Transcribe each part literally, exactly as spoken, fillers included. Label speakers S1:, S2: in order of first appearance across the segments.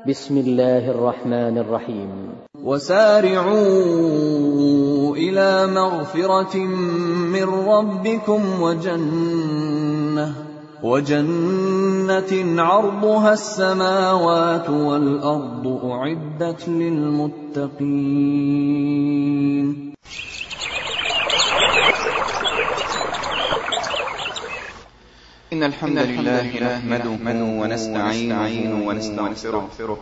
S1: بسم الله الرحمن الرحيم.
S2: وسارعوا إلى مغفرة من ربكم وجنة وجنة عرضها السماوات والأرض أعدت للمتقين.
S3: إن الحمد لله نحمده ونستعينه ونستغفره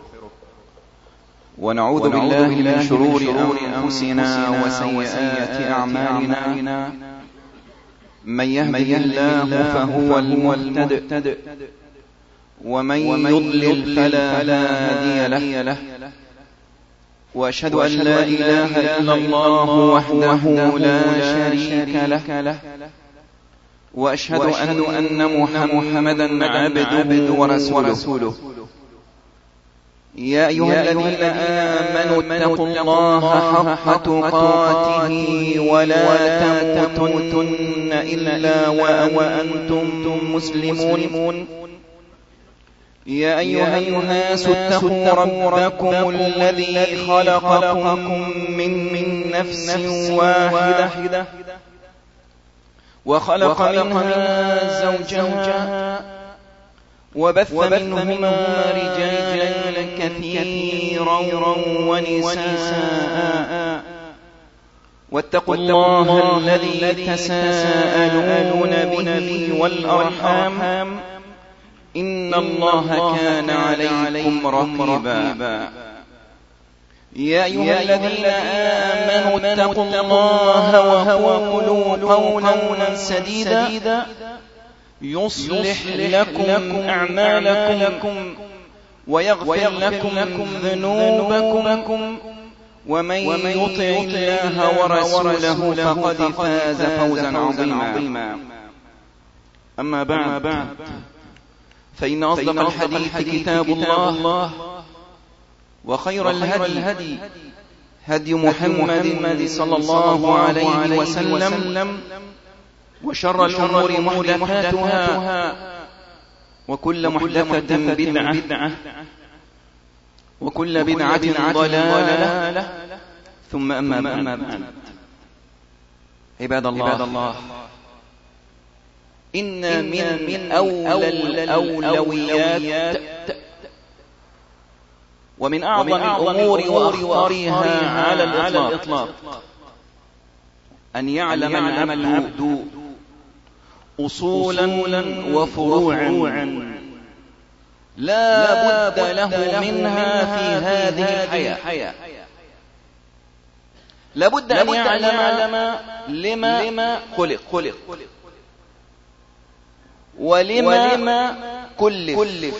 S3: ونعوذ بالله من شرور أنفسنا وسيئات أعمالنا. من يهده الله فهو المهتد ومن يضلل فلا هادي له. وأشهد أن لا إله إلا الله وحده لا شريك له. وأشهد أن محمدا عبده ورسوله. يا أيها الذين آمنوا اتقوا الله حق تقاته ولا تموتن إلا وأنتم مسلمون. يا أيها الناس اتقوا ربكم الذي خلقكم من نفس واحدة وخلق منها زوجها وبث منهما رجالا كثيرا ونساء. واتقوا الله الذي تساءلون به والأرحام إن الله كان عليكم رقيبا. يا أيها الذين آمنوا اتقوا الله وقولوا قولا سديدا يصلح لكم أعمالكم ويغفر لكم ذنوبكم. ومن يطع الله ورسوله فقد فاز فوزا عظيما. أما بعد، فإن أصدق الحديث كتاب الله، وخير الهدي هدي محمد صلى الله عليه وسلم، وشر الأمور محدثاتها، وكل محدثة بدعة، وكل بدعة ضلالة، ثم أما بعد. عباد الله، إن من أولى الأولويات ومن أعظم الأمور وأخطرها على الإطلاق أن يعلم العبد أصولا وفروعا لا بد له منها في هذه الحياة. لا بد أن يعلم لما خلق ولما كلف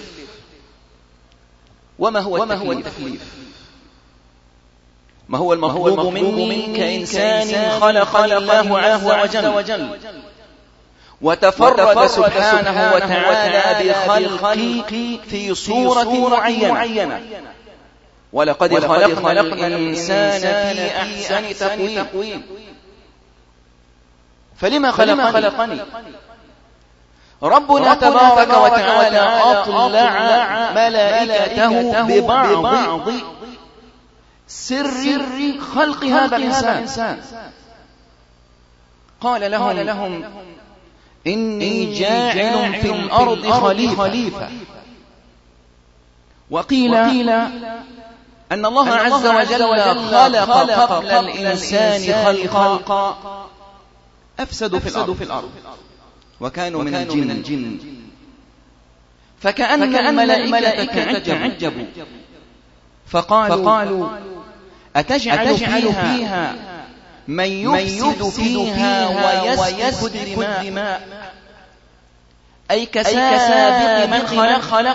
S3: وما هو التكليف. ما هو المطلوب مني كإنسان خلق الله عز وجل وتفرد سبحانه وتعالى بخلقي في صورة معينة. ولقد خلقنا الإنسان في أحسن تقويم. فلما خلقني؟ ربنا تبارك وتعالى أطلع ملائكته ببعض سر خلق هذا الإنسان. قال لهم إني جاعل في الأرض خليفة. وقيل أن الله عز وجل خلق قبل الإنسان خلقا أفسدوا في الأرض وكانوا من الجن. فكأن الملائكة تعجبوا فقالوا أتجعل فيها من يفسد فيها ويسفك الدماء أي كسابق من خلق.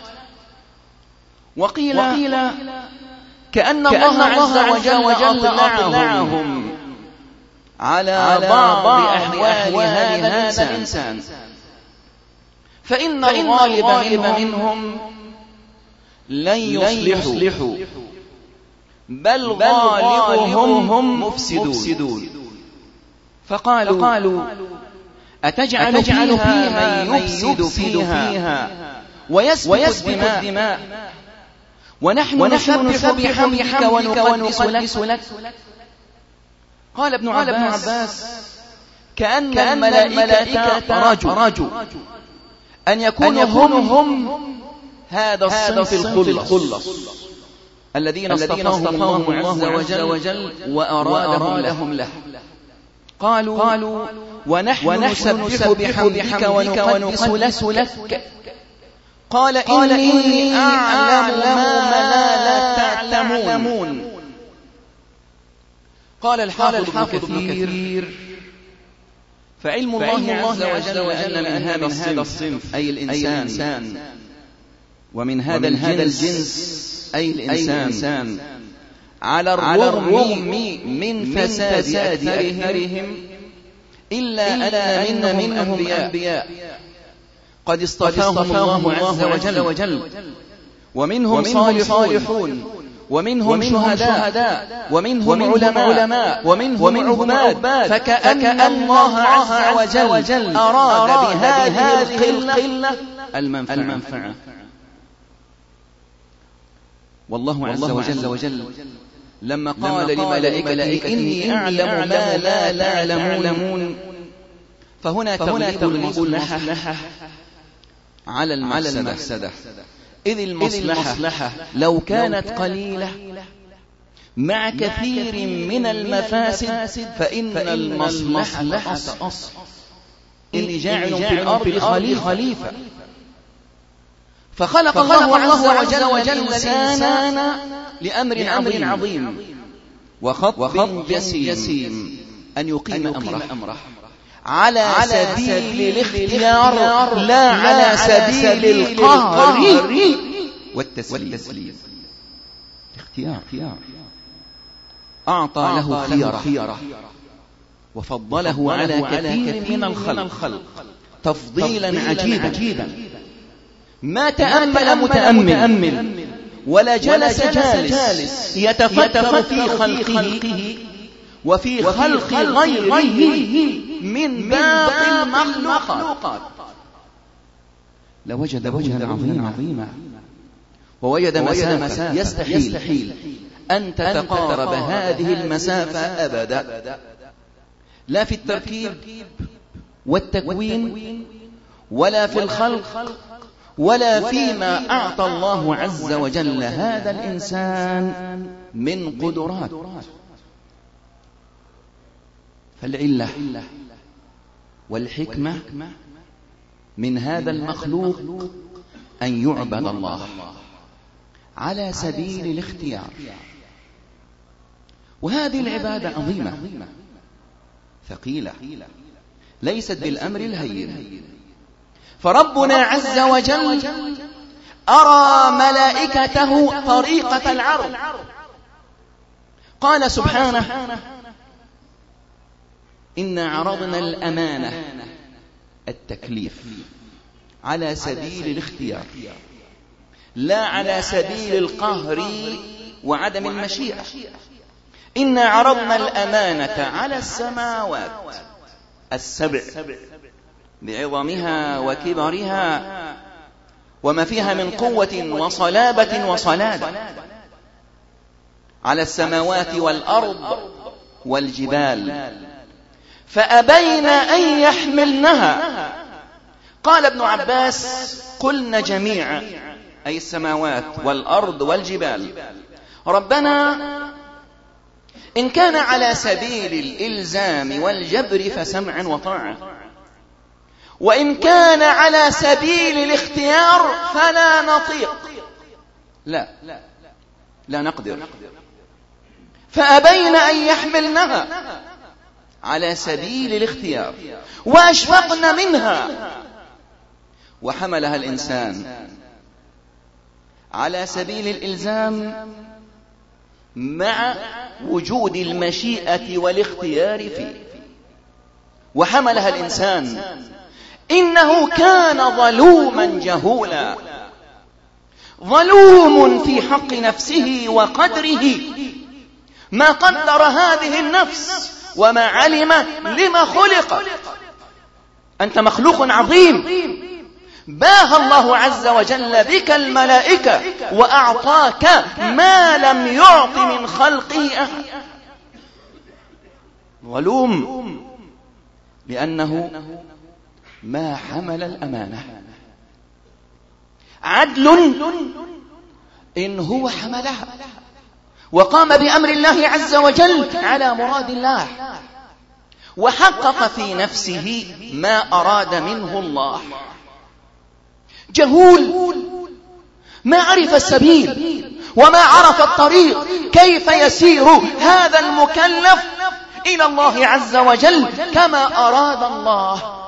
S3: وقيل كأن الله عز وجل أطلعهم على بعض أحوال هذا الإنسان، فإن الغالب منهم لن يصلحوا، بل غالبهم مفسدون. فقالوا أتجعل فيها من يفسد فيها ويسفك الدماء
S4: ونحن نسبح بحمدك ونقدس لك. قال ابن عباس كأن الملائكة رجوا أن يكونوا هم هذا الصنف الخلص الذين اصطفاهم الله عز وجل وأرادهم له. قالوا ونحن نسبح بحمدك ونقدس لك. قال إني أعلم ما لا تعلمون. قال الحافظ ابن كثير فعلم الله عز وجل أن من هذا الصنف أي الإنسان ومن هذا الجنس أي الإنسان على الرغم من فساد أكثرهم إلا أن منهم أنبياء قد اصطفاهم الله عز وجل ومنهم صالحون ومنهم شهداء ومنهم علماء ومنهم عباد فكأن الله عز وجل أراد بهذه القلة المنفعة. والله عز وجل لما قال لملائكته إني أعلم ما لا تعلمون فهنا تغلب المصلحة على المفسدة، إذ المصلحة لو كانت قليلة مع كثير من المفاسد فإن المصلحة أصل. إني جاعل في الأرض خليفة. فخلق الله عز وجل الإنسان لأمر عظيم وخطب جسيم أن يقيم أمره على سبيل الاختيار لا على سبيل القهر والتسليم. اختيار أعطى له خيرة وفضله على كثير من الخلق تفضيلا عجيبا. ما تأمل متأمل ولا جلس جالس يتفكر في خلقه وفي خلق غيره من باقي المخلوقات لوجد وجها عظيما ووجد مسافة يستحيل أن تتقارب هذه المسافة أبدا، لا في التركيب والتكوين ولا في الخلق ولا فيما أعطى الله عز وجل هذا الإنسان من قدرات. فالعلة والحكمة من هذا المخلوق أن يعبد الله على سبيل الاختيار، وهذه العبادة عظيمة ثقيلة ليست بالأمر الهين. فربنا عز وجل أرى ملائكته طريقة العرض. قال سبحانه إنا عرضنا الأمانة التكليف على سبيل الاختيار لا على سبيل القهر وعدم المشيئة. إنا عرضنا الأمانة على السماوات السبع بعظمها وكبرها وما فيها من قوة وصلابة وصلادة، على السماوات والأرض والجبال فأبين أن يحملنها. قال ابن عباس قلنا جميعا أي السماوات والأرض والجبال ربنا إن كان على سبيل الإلزام والجبر فسمعا وطاعة، وإن كان على سبيل الاختيار فلا نطيق لا لا نقدر. فأبين أن يحملنها على سبيل الاختيار وأشفقن منها وحملها الإنسان على سبيل الإلزام مع وجود المشيئة والاختيار فيه. وحملها الإنسان إنه كان ظلوما جهولا، ظلوم في حق نفسه وقدره، ما قدر هذه النفس وما علم لما خلق. أنت مخلوق عظيم باهى الله عز وجل بك الملائكة وأعطاك ما لم يعط من خلقه أحد. ظلوم لأنه ما حمل الأمانة. عدل إن هو حملها وقام بأمر الله عز وجل على مراد الله وحقق في نفسه ما أراد منه الله. جهول ما عرف السبيل وما عرف الطريق، كيف يسير هذا المكلف إلى الله عز وجل كما أراد الله؟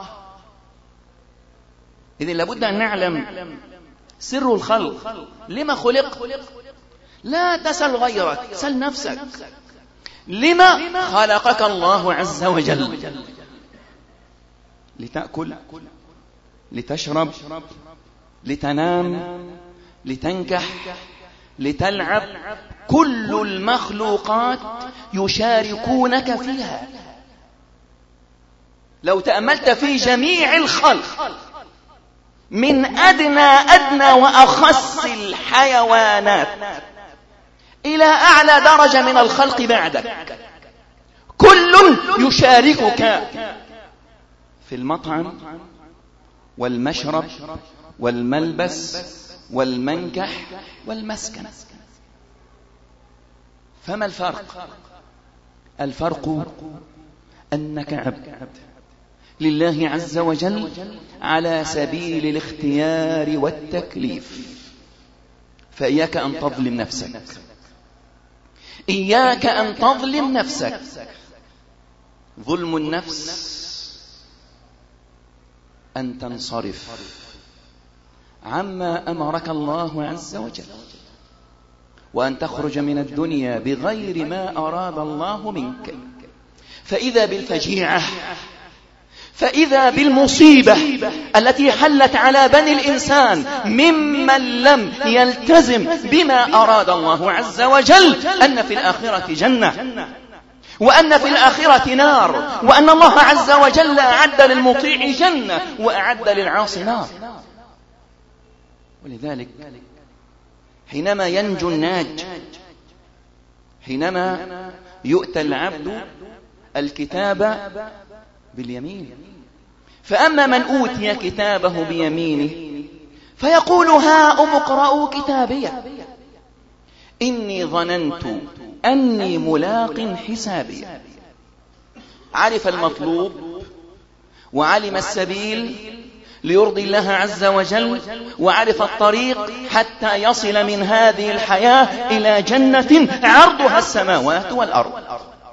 S4: إذن لابد أن نعلم سر الخلق، لما خلق؟ لا تسل غيرك، سل نفسك. لما خلقك الله عز وجل؟ لتأكل، لتشرب، لتنام، لتنكح، لتلعب. كل المخلوقات يشاركونك فيها. لو تأملت في جميع الخلق من أدنى أدنى وأخص الحيوانات إلى أعلى درجة من الخلق بعدك، كل يشاركك في المطعم والمشرب والملبس والمنكح والمسكن. فما الفرق؟ الفرق أنك عبد لله عز وجل على سبيل الاختيار والتكليف. فإياك أن تظلم نفسك، إياك أن تظلم نفسك. ظلم النفس أن تنصرف عما أمرك الله عز وجل، وأن تخرج من الدنيا بغير ما أراد الله منك. فإذا بالفجيعة، فإذا بالمصيبة التي حلت على بني الإنسان ممن لم يلتزم بما أراد الله عز وجل، أن في الآخرة جنة، وأن في الآخرة نار، وأن الله عز وجل أعد للمطيع جنة وأعد للعاصي نار. ولذلك حينما ينجو الناج، حينما يؤتى العبد الكتاب باليمين، فأما من أوتي كتابه بيمينه فيقول هاؤم اقرءوا كتابي إني ظننت أني ملاق حسابي. عرف المطلوب وعلم السبيل ليرضي الله عز وجل، وعرف الطريق حتى يصل من هذه الحياة إلى جنة عرضها السماوات والأرض.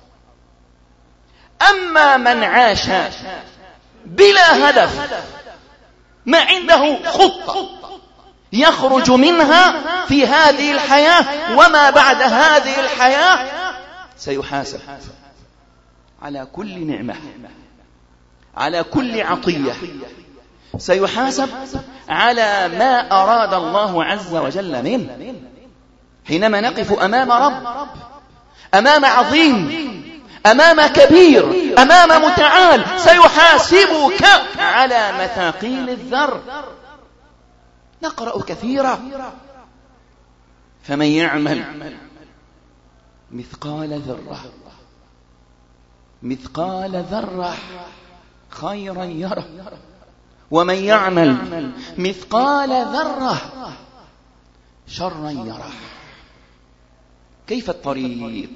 S4: أما من عاش بلا هدف، ما عنده خطة يخرج منها في هذه الحياة وما بعد هذه الحياة، سيحاسب على كل نعمة، على كل عطية، سيحاسب على ما أراد الله عز وجل منه. حينما نقف أمام رب، أمام عظيم، أمام كبير، أمام متعال، سيحاسبك على مثاقيل الذر. نقرأ كثيرا: فمن يعمل مثقال ذرة مثقال ذرة خيرا يره، ومن يعمل مثقال ذرة شرا يره. كيف الطريق؟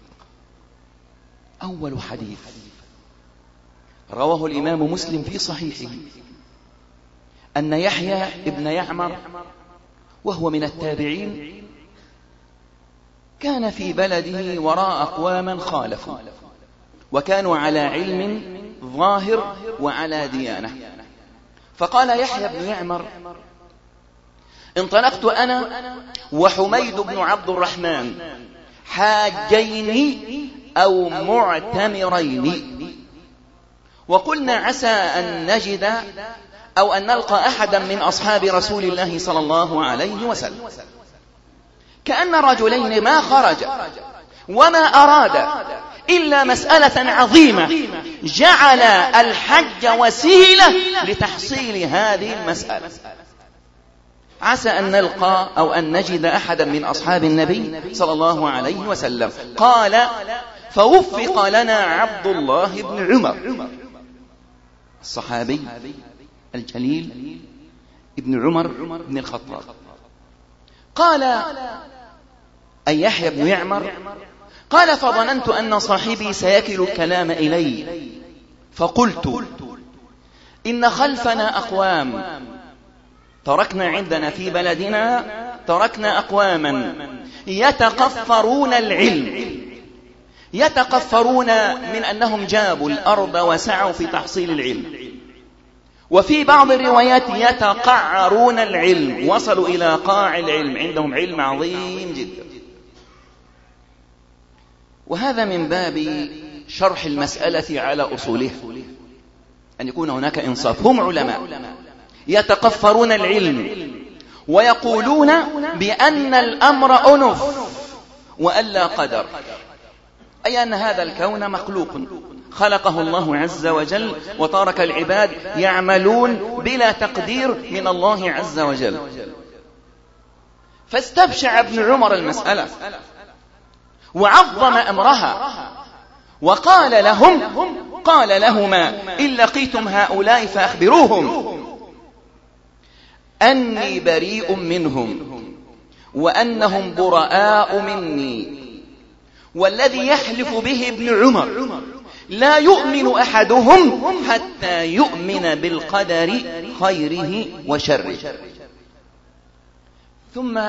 S4: أول حديث رواه الإمام مسلم في صحيحه أن يحيى ابن يعمر وهو من التابعين كان في بلده وراء أقواما خالفوا، وكانوا على علم ظاهر وعلى ديانة. فقال يحيى بن يعمر: انطلقت أنا وحميد بن عبد الرحمن حاجين أو معتمرين، وقلنا عسى أن نجد أو أن نلقى أحدا من أصحاب رسول الله صلى الله عليه وسلم. كأن رجلين ما خرج وما أراد إلا مسألة عظيمة، جعل الحج وسيلة لتحصيل هذه المسألة. عسى أن نلقى أو أن نجد أحدا من أصحاب النبي صلى الله عليه وسلم قال: فوفق لنا عبد الله بن عمر، الصحابي الجليل ابن عمر بن الخطاب، قال: أي يحيى بن يعمر، قال: فظننت أن صاحبي سيكل الكلام إلي، فقلت: إن خلفنا أقوام، تركنا عندنا في بلدنا تركنا أقواما يتقفرون العلم، يتقفرون من أنهم جابوا الأرض وسعوا في تحصيل العلم، وفي بعض الروايات يتقعرون العلم، وصلوا إلى قاع العلم، عندهم علم عظيم جدا. وهذا من باب شرح المسألة على أصولها، أن يكون هناك إنصاف. هم علماء يتقفرون العلم ويقولون بأن الأمر أنف وألا قدر، أي أن هذا الكون مخلوق خلقه الله عز وجل، وترك العباد يعملون بلا تقدير من الله عز وجل. فاستبشع ابن عمر المسألة وعظم أمرها، وقال لهم قال لهما: إن لقيتم هؤلاء فأخبروهم أني بريء منهم وأنهم براء مني، والذي يحلف به ابن عمر لا يؤمن أحدهم حتى يؤمن بالقدر خيره وشره. ثم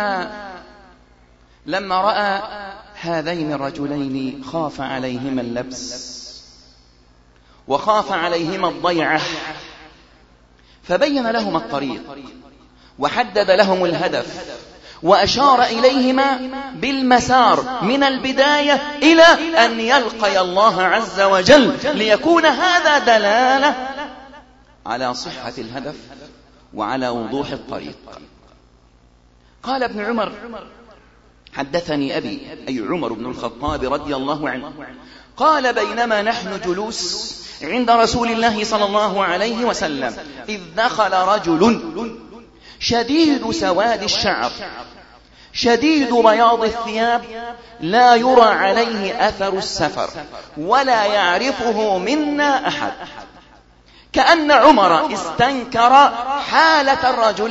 S4: لما رأى هذين الرجلين خاف عليهما اللبس وخاف عليهما الضيعة، فبين لهما الطريق وحدد لهم الهدف، وأشار إليهما بالمسار من البداية إلى أن يلقي الله عز وجل، ليكون هذا دلالة على صحة الهدف وعلى وضوح الطريق. قال ابن عمر: حدثني أبي، أي عمر بن الخطاب رضي الله عنه، قال: بينما نحن جلوس عند رسول الله صلى الله عليه وسلم إذ دخل رجل شديد سواد الشعر شديد بياض الثياب، لا يرى عليه أثر السفر ولا يعرفه منا أحد، كأن عمر استنكر حالة الرجل،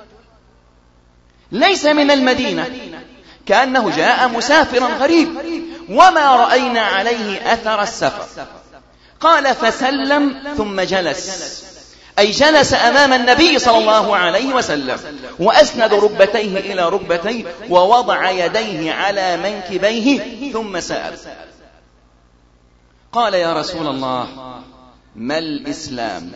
S4: ليس من المدينة، كأنه جاء مسافرا غريب وما رأينا عليه أثر السفر. قال: فسلم ثم جلس، أي جلس أمام النبي صلى الله عليه وسلم، وأسند ركبتيه إلى ركبتيه ووضع يديه على منكبيه، ثم سأل: قال: يا رسول الله، ما الإسلام؟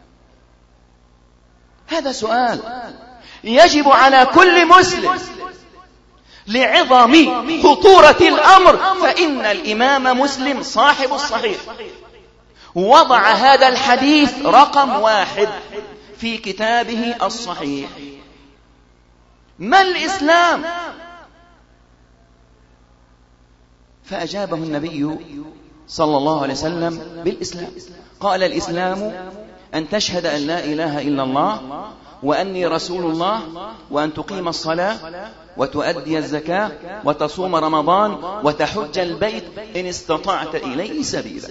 S4: هذا سؤال يجب على كل مسلم لعظم خطورة الأمر، فإن الإمام مسلم صاحب الصحيح وضع هذا الحديث رقم واحد في كتابه الصحيح. ما الإسلام؟ فأجابه النبي صلى الله عليه وسلم بالإسلام. قال: الإسلام أن تشهد أن لا إله إلا الله وأني رسول الله، وأن تقيم الصلاة وتؤدي الزكاة وتصوم رمضان وتحج البيت إن استطعت إليه سبيلا.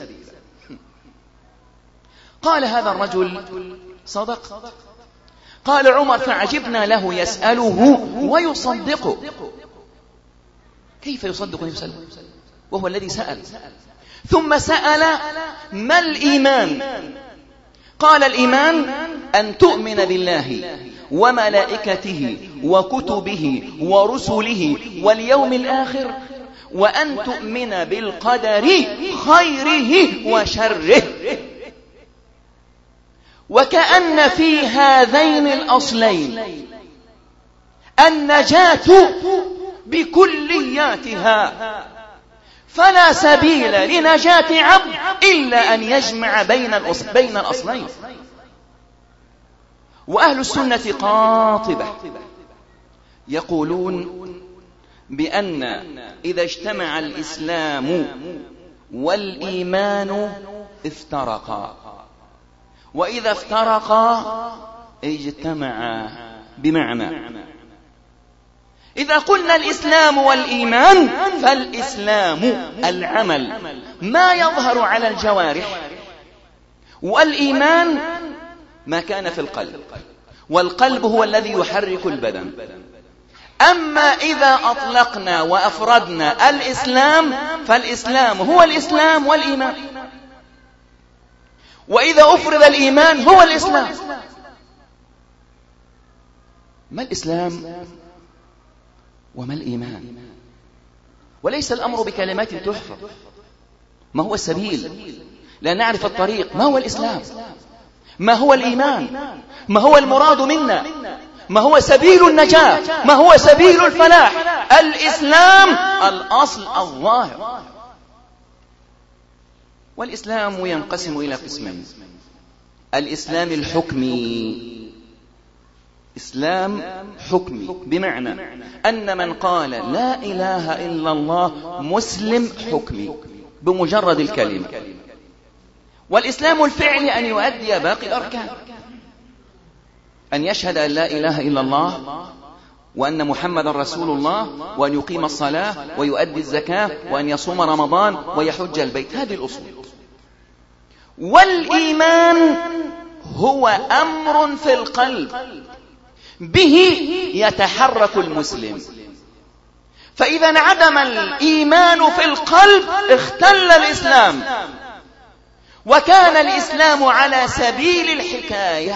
S4: قال هذا الرجل: صدق. قال عمر: فعجبنا له يسأله ويصدقه. كيف يصدق ويسأله وهو الذي سأل؟ ثم سأل: ما الإيمان؟ قال: الإيمان أن تؤمن بالله وملائكته وكتبه ورسله واليوم الآخر، وأن تؤمن بالقدر خيره وشره. وكأن في هذين الأصلين النجاة بكلياتها، فلا سبيل لنجاة عبد إلا أن يجمع بين الأصلين. وأهل السنة قاطبة يقولون بأن إذا اجتمع الإسلام والإيمان افترقا، وإذا افترقا اجتمعا. بمعنى إذا قلنا الإسلام والإيمان فالإسلام العمل ما يظهر على الجوارح، والإيمان ما كان في القلب، والقلب هو الذي يحرك البدن. أما إذا أطلقنا وأفردنا الإسلام فالإسلام هو الإسلام والإيمان، وإذا أفرد الإيمان هو الإسلام. ما الإسلام وما الإيمان؟ وليس الأمر بكلمات تحفظ. ما هو السبيل؟ لا نعرف الطريق. ما هو الإسلام؟ ما هو الإيمان؟ ما هو المراد منا؟ ما هو سبيل النجاة؟ ما هو سبيل الفلاح؟ الإسلام الأصل الظاهر. والإسلام ينقسم إلى قسمين: الإسلام الحكمي، إسلام حكمي بمعنى أن من قال لا إله إلا الله مسلم حكمي بمجرد الكلمة. والإسلام الفعلي أن يؤدي باقي الأركان، أن يشهد أن لا إله إلا الله وأن محمد رسول الله، وأن يقيم الصلاة ويؤدي الزكاة وأن يصوم رمضان ويحج البيت. هذه الأصول. والإيمان هو أمر في القلب به يتحرك المسلم، فإذا انعدم الإيمان في القلب اختل الإسلام، وكان الإسلام على سبيل الحكاية،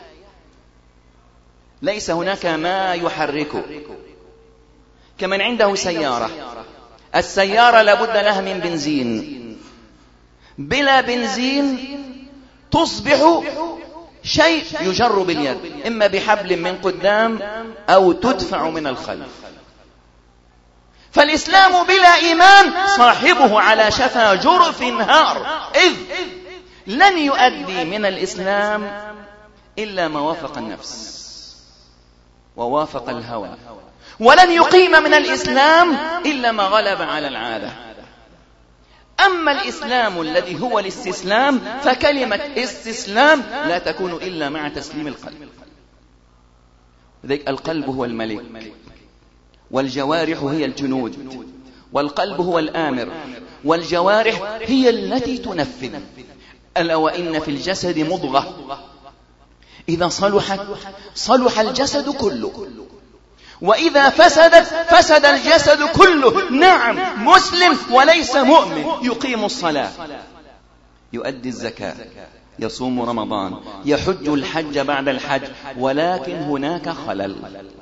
S4: ليس هناك ما يحركه. كمن عنده سيارة، السيارة لابد لها من بنزين، بلا بنزين تصبح شيء يجر باليد، إما بحبل من قدام أو تدفع من الخلف. فالإسلام بلا إيمان صاحبه على شفا جرف هار، إذ لن يؤدي من الإسلام إلا ما وافق النفس ووافق الهوى، ولن يقيم من الإسلام إلا ما غلب على العادة. أما الإسلام الذي هو الاستسلام فكلمة استسلام لا تكون إلا مع تسليم القلب. القلب هو الملك، والجوارح هي الجنود، والقلب هو الآمر، والجوارح هي التي تنفذ. ألا وإن في الجسد مضغة إذا صلحت صلح الجسد كله، وإذا فسدت فسد الجسد كله. نعم، مسلم وليس مؤمن، يقيم الصلاة، يؤدي الزكاة، يصوم رمضان، يحج الحج بعد الحج، ولكن هناك خلل،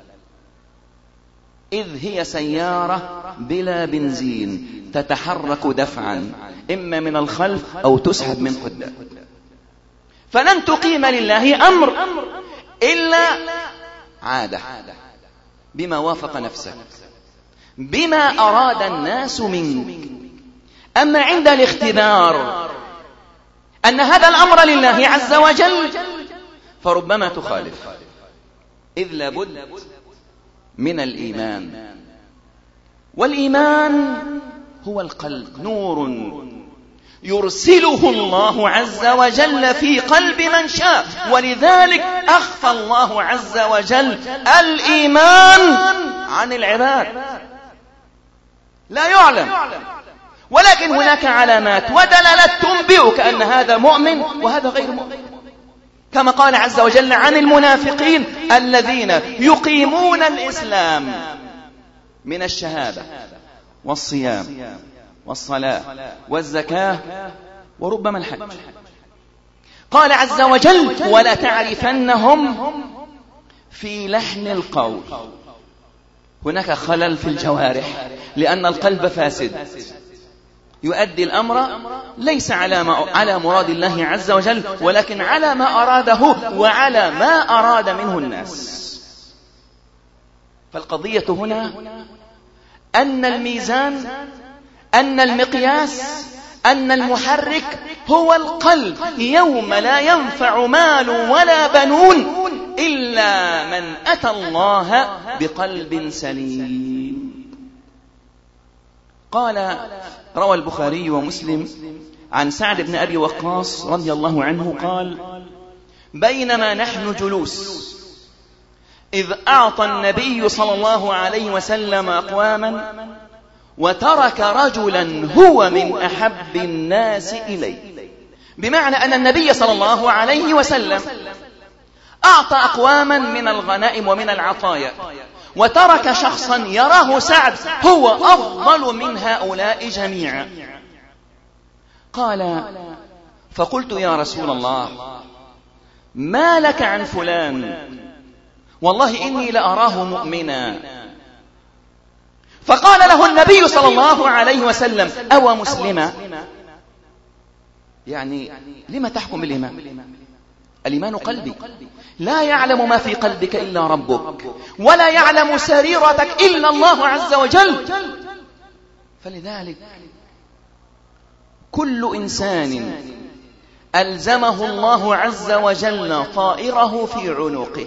S4: إذ هي سيارة بلا بنزين تتحرك دفعا، إما من الخلف أو تسحب من قدام. فلن تقيم لله أمر إلا عادة، بما وافق نفسك، بما أراد الناس منك. أما عند الاختبار أن هذا الأمر لله عز وجل فربما تخالف، إذ لابد من الإيمان. والإيمان هو القلب، نور يرسله الله عز وجل في قلب من شاء، ولذلك أخفى الله عز وجل الإيمان عن العباد، لا يعلم، ولكن هناك علامات ودلالات تنبئك أن هذا مؤمن وهذا غير مؤمن، كما قال عز وجل عن المنافقين الذين يقيمون الإسلام من الشهادة والصيام والصلاة والزكاة وربما الحج. قال عز وجل ولا تعرفنهم في لحن القول. هناك خلل في الجوارح لأن القلب فاسد، يؤدي الأمر ليس على ما على مراد الله عز وجل، ولكن على ما أراده وعلى ما أراد منه الناس. فالقضية هنا أن الميزان، أن المقياس، أن المحرك هو القلب، يوم لا ينفع مال ولا بنون إلا من أتى الله بقلب سليم. قال روى البخاري ومسلم عن سعد بن أبي وقاص رضي الله عنه قال: بينما نحن جلوس إذ أعطى النبي صلى الله عليه وسلم أقواما وترك رجلا هو من أحب الناس إليه. بمعنى أن النبي صلى الله عليه وسلم أعطى أقواما من الغنائم ومن العطايا، وترك شخصا يراه سعد هو أفضل من هؤلاء جميعا. قال: فقلت يا رسول الله ما لك عن فلان؟ والله إني لأراه مؤمنا. فقال له النبي صلى الله عليه وسلم: أو مسلما؟ يعني لما تحكم بالإيمان؟ الإيمان قلبي، لا يعلم ما في قلبك إلا ربك، ولا يعلم سريرتك إلا الله عز وجل. فلذلك كل إنسان ألزمه الله عز وجل طائره في عنقه.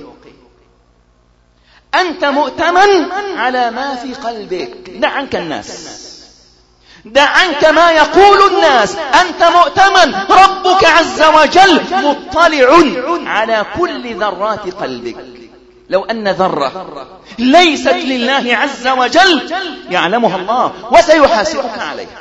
S4: أنت مؤتمن على ما في قلبك، دع عنك الناس، دع عنك ما يقول الناس، أنت مؤتمن. ربك عز وجل مطلع على كل ذرات قلبك. لو أن ذرة ليست لله عز وجل يعلمها الله وسيحاسبك عليها.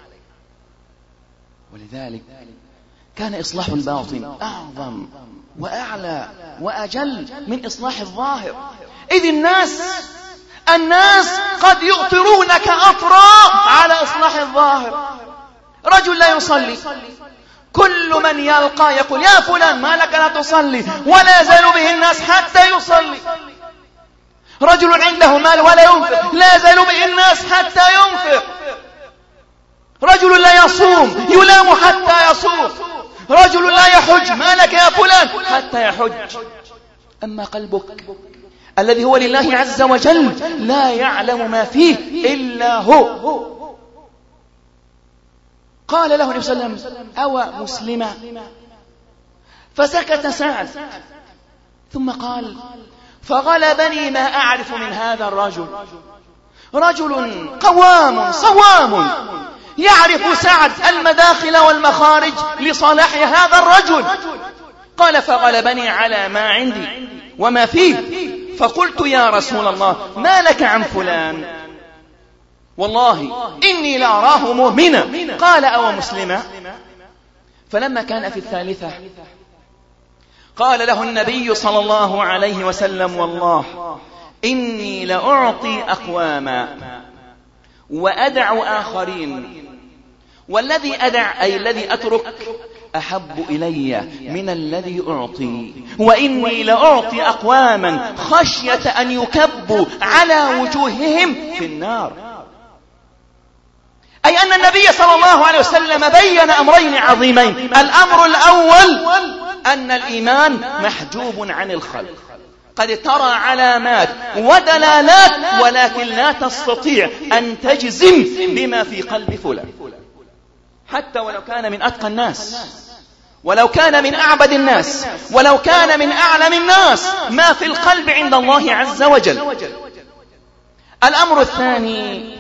S4: ولذلك كان إصلاح الباطن أعظم وأعلى وأجل من إصلاح الظاهر. إذ الناس الناس قد يؤثرونك أطرا على إصلاح الظاهر. رجل لا يصلي، كل من يلقى يقول: يا فلان ما لك لا تصلي، ولا يزال به الناس حتى يصلي. رجل عنده مال ولا ينفق، لا يزال به الناس حتى ينفق. رجل لا يصوم يلام حتى يصوم. رجل لا يحج، ما لك يا فلان، حتى يحج. أما قلبك الذي هو لله عز وجل لا يعلم ما فيه إلا هو. قال له النبي صلى الله عليه وسلم: أو مسلما؟ فسكت سعد، ثم قال: فغلبني ما أعرف من هذا الرجل. رجل قوام صوام يعرف سعد المداخل والمخارج لصلاح هذا الرجل. قال: فغلبني على ما عندي وما فيه، فقلت يا رسول الله ما لك عن فلان؟ والله إني لأراه مؤمنا. قال: أو مسلما؟ فلما كان في الثالثة قال له النبي صلى الله عليه وسلم: والله إني لأعطي أقواما وأدع آخرين، والذي أدع أي الذي أترك أحب إلي من الذي أعطي، وإني لأعطي أقواما خشية أن يكبوا على وجوههم في النار. أي أن النبي صلى الله عليه وسلم بين أمرين عظيمين. الأمر الأول أن الإيمان محجوب عن الخلق، قد ترى علامات ودلالات ولكن لا تستطيع أن تجزم بما في قلب فلان، حتى ولو كان من أتقى الناس، ولو كان من أعبد الناس، ولو كان من أعلم الناس، ما في القلب عند الله عز وجل. الأمر الثاني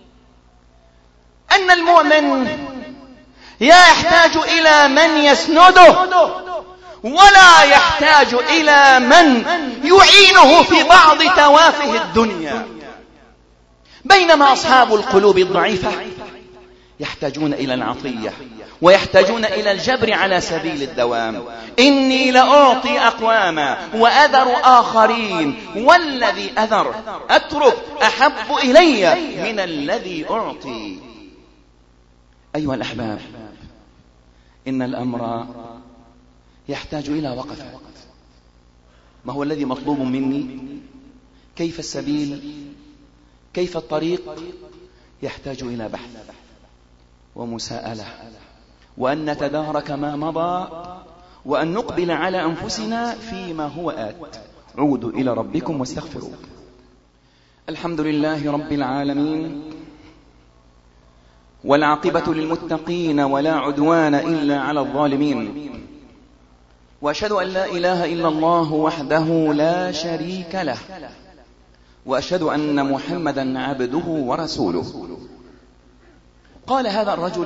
S4: أن المؤمن يحتاج إلى من يسنده، ولا يحتاج إلى من يعينه في بعض توافه الدنيا. بينما أصحاب القلوب الضعيفة يحتاجون إلى العطية، ويحتاجون إلى الجبر على سبيل الدوام. إني لأعطي أقواما وأذر آخرين، والذي أذر أترك أحب إلي من الذي أعطي. أيها الأحباب، إن الأمر يحتاج إلى وقفة. ما هو الذي مطلوب مني؟ كيف السبيل؟ كيف الطريق؟ يحتاج إلى بحث ومساءلة، وأن نتدارك ما مضى، وأن نقبل على أنفسنا فيما هو آت. عودوا إلى ربكم واستغفروا. الحمد لله رب العالمين، والعاقبة للمتقين ولا عدوان إلا على الظالمين، وأشهد أن لا إله إلا الله وحده لا شريك له، وأشهد أن محمدا عبده ورسوله. قال هذا الرجل: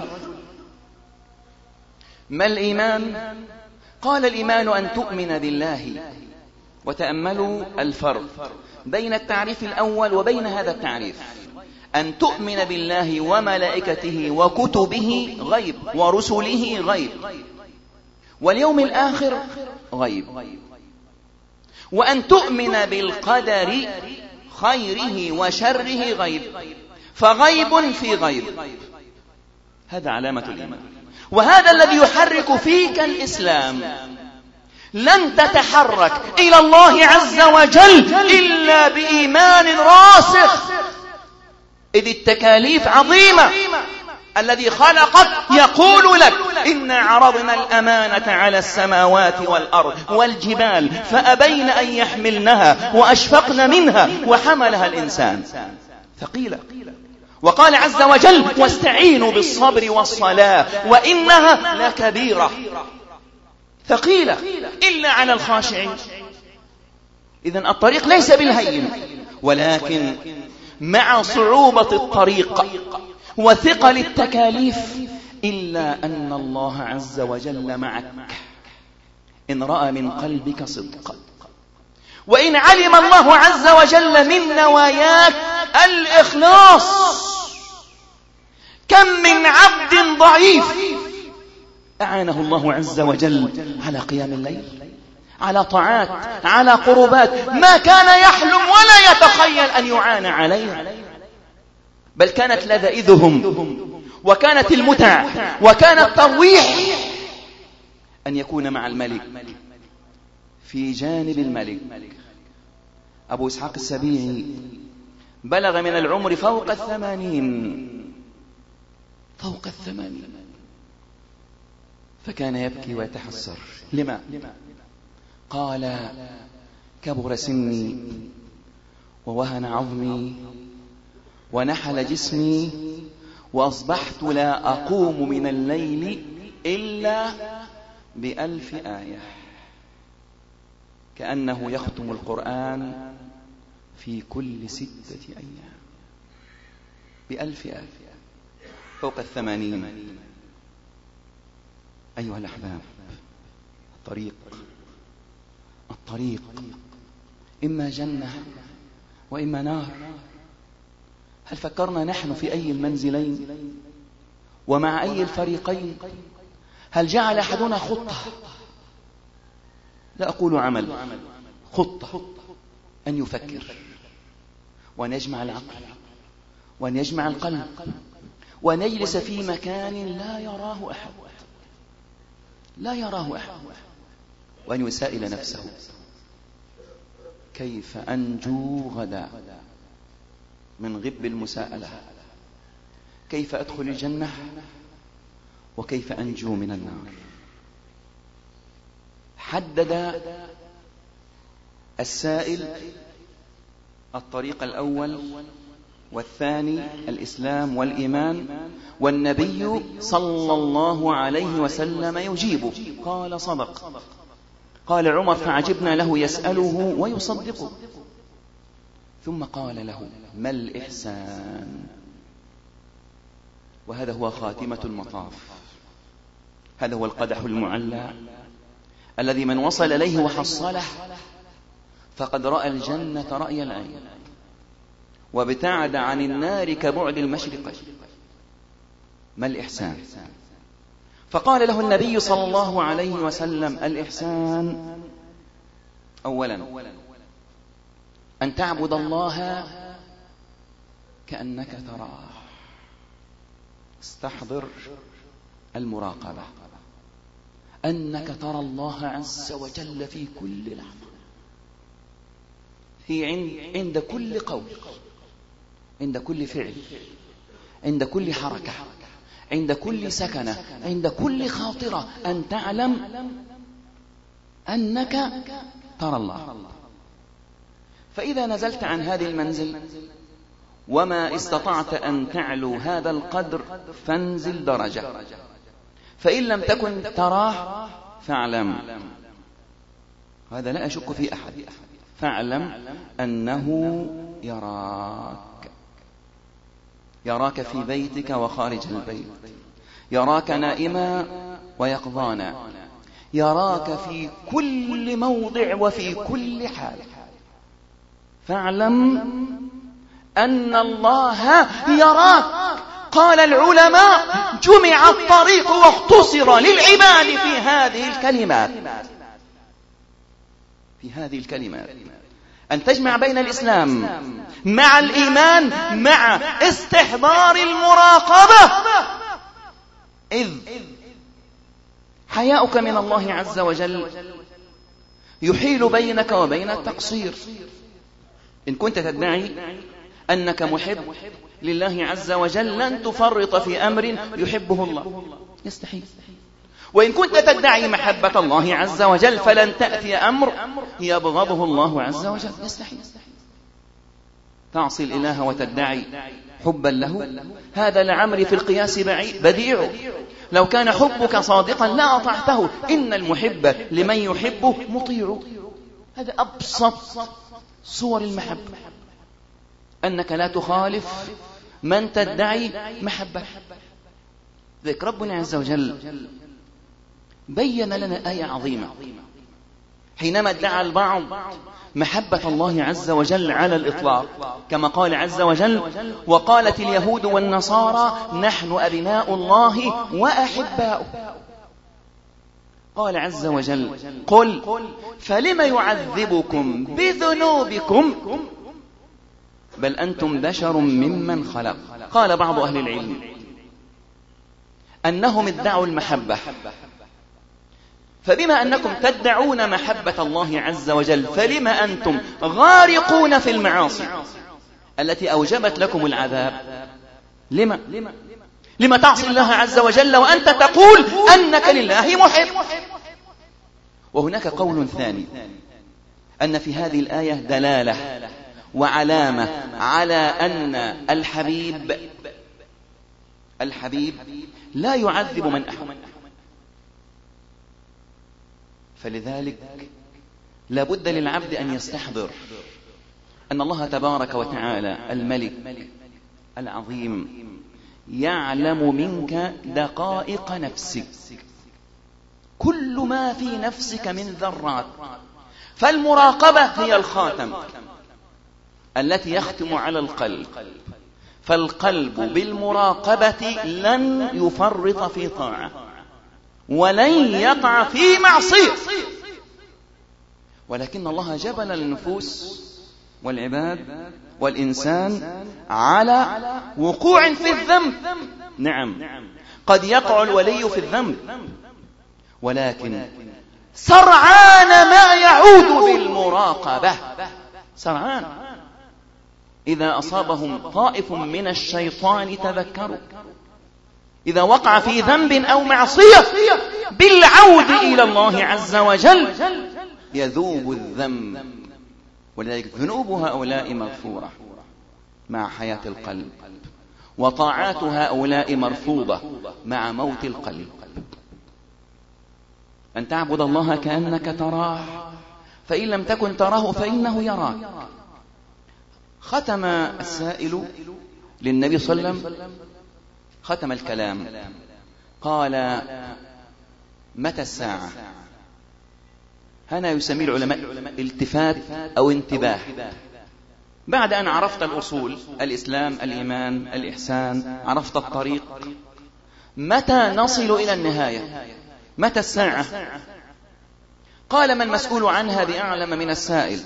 S4: ما الإيمان؟ قال: الإيمان أن تؤمن بالله. وتأملوا الفرق بين التعريف الأول وبين هذا التعريف. أن تؤمن بالله وملائكته وكتبه غيب، ورسله غيب، واليوم الآخر غيب. وأن تؤمن بالقدر خيره وشره غيب، فغيب في غيب. هذا علامة الإيمان، وهذا الذي يحرك فيك الإسلام. لن تتحرك إلى الله عز وجل إلا بإيمان راسخ، إذ التكاليف عظيمة. الذي خلقك يقول لك: إنا عرضنا الأمانة على السماوات والأرض والجبال فأبين أن يحملنها وأشفقن منها وحملها الإنسان. ثقيلة. وقال عز وجل: واستعينوا بالصبر والصلاة وإنها لكبيرة. ثقيلة إلا على الخاشعين. إذن الطريق ليس بالهين، ولكن مع صعوبة الطريق وثقل التكاليف، إلا أن الله عز وجل معك إن رأى من قلبك صدق، وإن علم الله عز وجل من نواياك الإخلاص. كم من عبد ضعيف أعانه الله عز وجل على قيام الليل، على طاعات، على قربات ما كان يحلم ولا يتخيل أن يعان عليها، بل كانت لذائذهم وكانت المتع وكان الترويح أن يكون مع الملك، في جانب الملك. أبو إسحاق السبيعي بلغ من العمر فوق الثمانين، فوق الثمانين، فكان يبكي ويتحسر. لما؟ قال: كبر سني ووهن عظمي ونحل جسمي، وأصبحت لا أقوم من الليل إلا بألف آية، كأنه يختم القرآن في كل ستة أيام. بألف آية فوق الثمانين. أيها الأحباب، الطريق الطريق إما جنة وإما نار. هل فكرنا نحن في أي المنزلين ومع أي الفريقين؟ هل جعل أحدنا خطة؟ لا أقول عمل، خطة، أن يفكر وأن يجمع العقل وأن يجمع القلب وأن يجلس في مكان لا يراه أحد، لا يراه أحد، وأن يسائل نفسه: كيف أنجو غدا من غب المساءلة؟ كيف أدخل الجنة؟ وكيف أنجو من النار؟ حدد السائل الطريق الأول والثاني الإسلام والإيمان، والنبي صلى الله عليه وسلم يجيبه. قال: صدق. قال عمر: فعجبنا له يسأله ويصدقه. ثم قال له: ما الإحسان؟ وهذا هو خاتمة المطاف، هذا هو القدح المعلى الذي من وصل إليه وحصله فقد رأى الجنة رأي العين، وابتعد عن النار كبعد المشرق. ما الإحسان؟ فقال له النبي صلى الله عليه وسلم: الإحسان أولا أن تعبد الله كأنك تراه. استحضر المراقبة، أنك ترى الله عز وجل في كل لحظة، في عند, عند كل قول، عند كل فعل، عند كل حركة، عند كل سكنة، عند كل خاطرة، أن تعلم أنك ترى الله. فإذا نزلت عن هذه المنزل وما استطعت أن تعلو هذا القدر فانزل درجة، فإن لم تكن تراه فاعلم، هذا لا أشك في أحد، فاعلم أنه يراك. يراك في بيتك وخارج البيت، يراك نائما ويقظانا، يراك في كل موضع وفي كل حال. فاعلم أن الله يراك. قال العلماء: جمع الطريق واختصر للعباد في هذه الكلمات، في هذه الكلمات أن تجمع بين الإسلام مع الإيمان مع استحضار المراقبة، إذ حياؤك من الله عز وجل يحيل بينك وبين التقصير. إن كنت تدعي أنك محب لله عز وجل لن تفرط في أمر يحبه الله، يستحيل. وإن كنت تدعي محبة الله عز وجل فلن تأتي أمر يبغضه الله عز وجل، يستحيل. تعصي الإله وتدعي حبا له، هذا لعمري في القياس بديع. لو كان حبك صادقا لا أطعته، إن المحب لمن يحبه مطيع. هذا أبسط صور المحبة، أنك لا تخالف من تدعي محبة. ذلك ربنا عز وجل بين لنا آية عظيمة حينما ادعى البعض محبة الله عز وجل على الإطلاق، كما قال عز وجل: وقالت اليهود والنصارى نحن أبناء الله وأحباؤه. قال عز وجل: قل فلم يعذبكم بذنوبكم بل أنتم بشر ممن خلق. قال بعض أهل العلم أنهم ادعوا المحبة، فبما أنكم تدعون محبة الله عز وجل فلما أنتم غارقون في المعاصي التي أوجبت لكم العذاب؟ لما لما تعصي الله عز وجل وأنت تقول أنك لله محب؟ وهناك قول ثاني، أن في هذه الآية دلالة وعلامة على أن الحبيب الحبيب لا يعذب من أحب. فلذلك لابد للعبد أن يستحضر أن الله تبارك وتعالى الملك العظيم يعلم منك دقائق نفسك، كل ما في نفسك من ذرات. فالمراقبة هي الخاتم التي يختم على القلب، فالقلب بالمراقبة لن يفرط في طاعة ولن يقع في معصية. ولكن الله جبل النفوس والعباد والإنسان على وقوع في الذنب. نعم، قد يقع الولي في الذنب، ولكن سرعان ما يعود بالمراقبة. سرعان إذا أصابهم طائف من الشيطان تذكروا، إذا وقع في ذنب أو معصية بالعود إلى الله عز وجل يذوب الذنب. ولذلك ذنوب هؤلاء مغفورة مع حياة القلب، وطاعات هؤلاء مرفوضة مع موت القلب. أن تعبد الله كأنك تراه، فإن لم تكن تراه فإنه يراك. ختم السائل للنبي صلى الله عليه وسلم، ختم الكلام قال: متى الساعة؟ هنا يسميه العلماء التفات أو انتباه. بعد أن عرفت الأصول، الإسلام، الإيمان، الإحسان، عرفت الطريق، متى نصل إلى النهاية؟ متى الساعة؟ قال: ما المسؤول عنها بأعلم من السائل،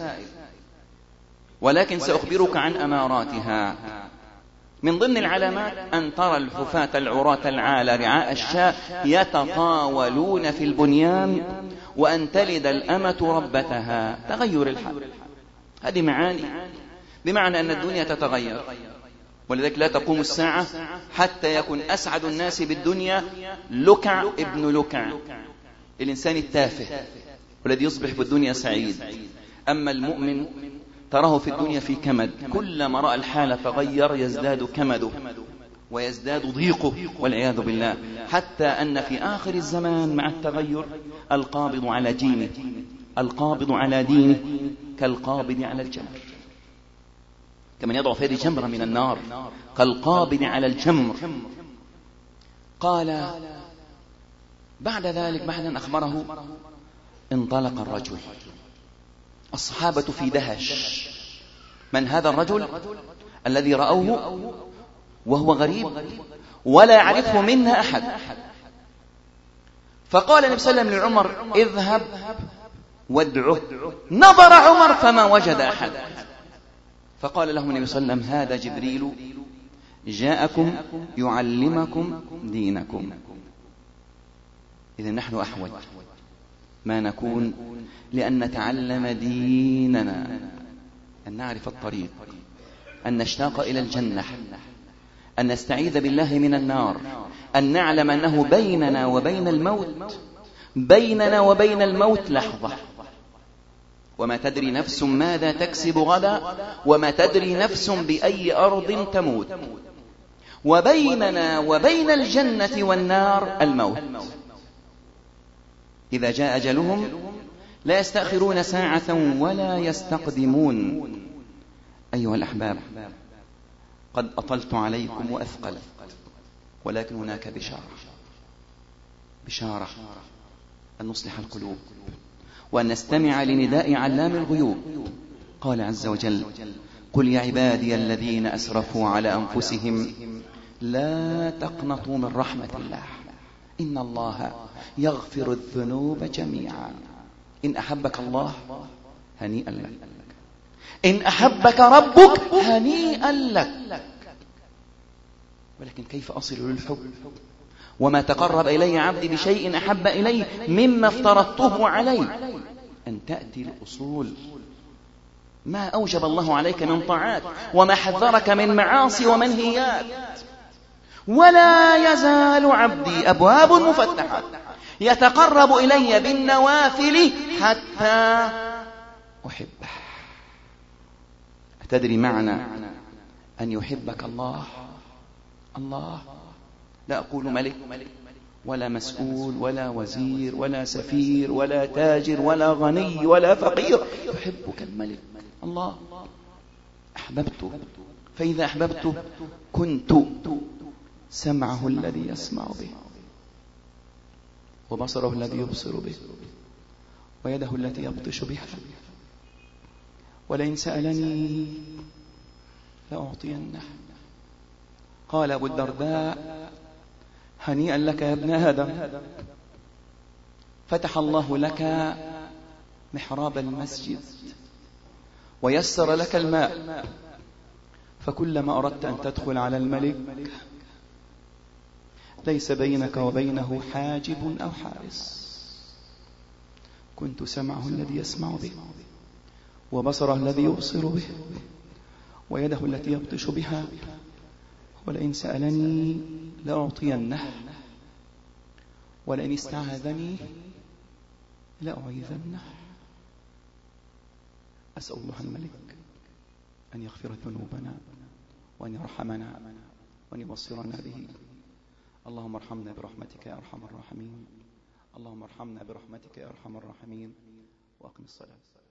S4: ولكن سأخبرك عن أماراتها. من ضمن العلامات أن ترى الحفاة العراة العالى رعاء الشاء يتطاولون في البنيان، وأن تلد الأمة ربتها. تغير الحال، هذه معاني، بمعنى أن الدنيا تتغير. ولذلك لا تقوم الساعة حتى يكون أسعد الناس بالدنيا لكع ابن لكع، الإنسان التافه والذي يصبح في الدنيا سعيد. أما المؤمن تراه في الدنيا في كمد، كلما رأى الحالة تغير يزداد كمده ويزداد ضيقه والعياذ بالله، حتى أن في آخر الزمان مع التغير القابض على دينه، القابض على دينه كالقابض على الجمر. كمن يضع في يده جمرة من النار كالقابض على الجمر. قال بعد ذلك بعد أن أخبره انطلق الرجل. الصحابة في دهش، من هذا الرجل الذي رأوه وهو غريب ولا يعرفه منا أحد؟ فقال النبي صلى الله عليه وسلم لعمر اذهب وادعه. نظر عمر فما وجد أحد، فقال لهم النبي صلى الله عليه وسلم هذا جبريل جاءكم يعلمكم دينكم. إذن نحن أحوج ما نكون لأن نتعلم ديننا، أن نعرف الطريق، أن نشتاق إلى الجنة، أن نستعيذ بالله من النار، أن نعلم أنه بيننا وبين الموت بيننا وبين الموت لحظة، وما تدري نفس ماذا تكسب غدا، وما تدري نفس بأي أرض تموت، وبيننا وبين الجنة والنار الموت. إذا جاء أجلهم لا يستأخرون ساعة ولا يستقدمون. أيها الأحباب، قد أطلت عليكم وأثقل، ولكن هناك بشارة بشارة أن نصلح القلوب وأن نستمع لنداء علام الغيوب. قال عز وجل قل يا عبادي الذين أسرفوا على أنفسهم لا تقنطوا من رحمة الله إن الله يغفر الذنوب جميعا. إن أحبك الله هنيئا لك، إن أحبك ربك هنيئا لك. ولكن كيف أصل للحب وما تقرب إلي عبدي بشيء أحب إلي مما افترضته عليه؟ أن تأتي الأصول، ما أوجب الله عليك من طاعات وما حذرك من معاصي ومنهيات. ولا يزال عبدي أبواب مفتحة يتقرب إلي بالنوافل حتى أحبه. أتدري معنى أن يحبك الله؟ الله لا أقول ملك ولا مسؤول ولا وزير ولا سفير ولا تاجر ولا غني ولا فقير، يحبك الملك الله. أحببته، فإذا أحببته كنت سمعه الذي يسمع به، وبصره الذي يبصر به، ويده التي يبطش بها، ولئن سألني لأعطينه. قال أبو الدرداء هنيئا لك يا ابن آدم، فتح الله لك محراب المسجد ويسر لك الماء، فكلما أردت أن تدخل على الملك ليس بينك وبينه حاجب أو حارس. كنت سمعه الذي يسمع به، وبصره الذي يبصر به، ويده التي يبطش بها، ولئن سألني لأعطينه، ولئن استعاذني لأعيذنه. أسأل الله الملك أن يغفر ذنوبنا وأن يرحمنا وأن يبصرنا به. اللهم ارحمنا برحمتك يا أرحم الراحمين، اللهم ارحمنا برحمتك يا أرحم الراحمين. وأقم الصلاة.